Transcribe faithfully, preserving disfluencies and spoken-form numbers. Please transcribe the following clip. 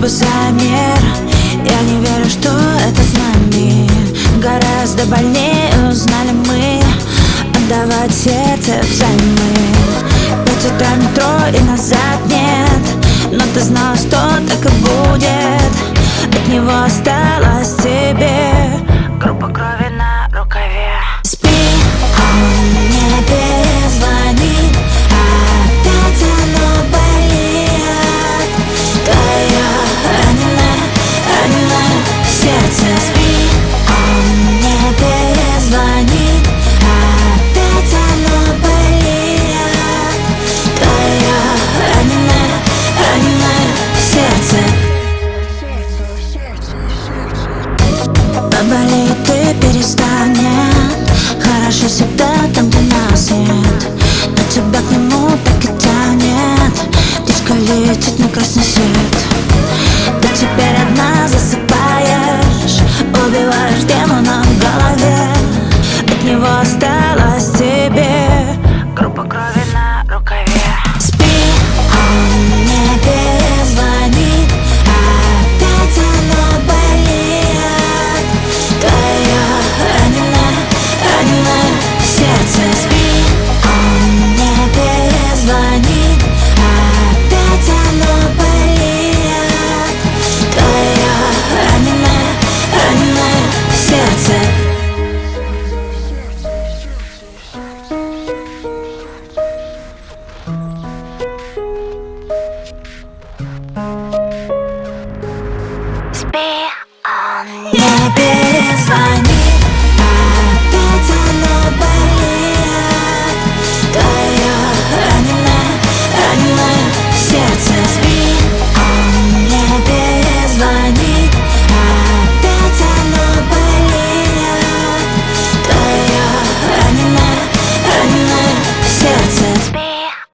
спасая мир. Я не верю, что это с нами. Гораздо больнее узнали мы отдавать сердце взаймы. Пойти до метро и назад нет, но ты знала, что так и будет. От него осталось тебе группа крови на рукаве. Спи, он мне перезвонит, опять оно болит. Твое раненое, раненое сердце. Спи, он мне перезвонит, опять оно болит. Твое раненое, раненое сердце. Поболит и перестанет. Хорошо всегда там, где нас нет, но тебя к нему так и тянет. Птичка летит на красный свет. Ты теперь одна засыпаешь, убиваешь демона в голове. От него осталось тебе группа крови на рукаве. Спи, он мне перезвонит, опять оно болит. Твое раненое, раненое сердце. Спи, он мне перезвонит, опять оно болит. Твое раненое, раненое сердце. Спи, он мне перезвонит.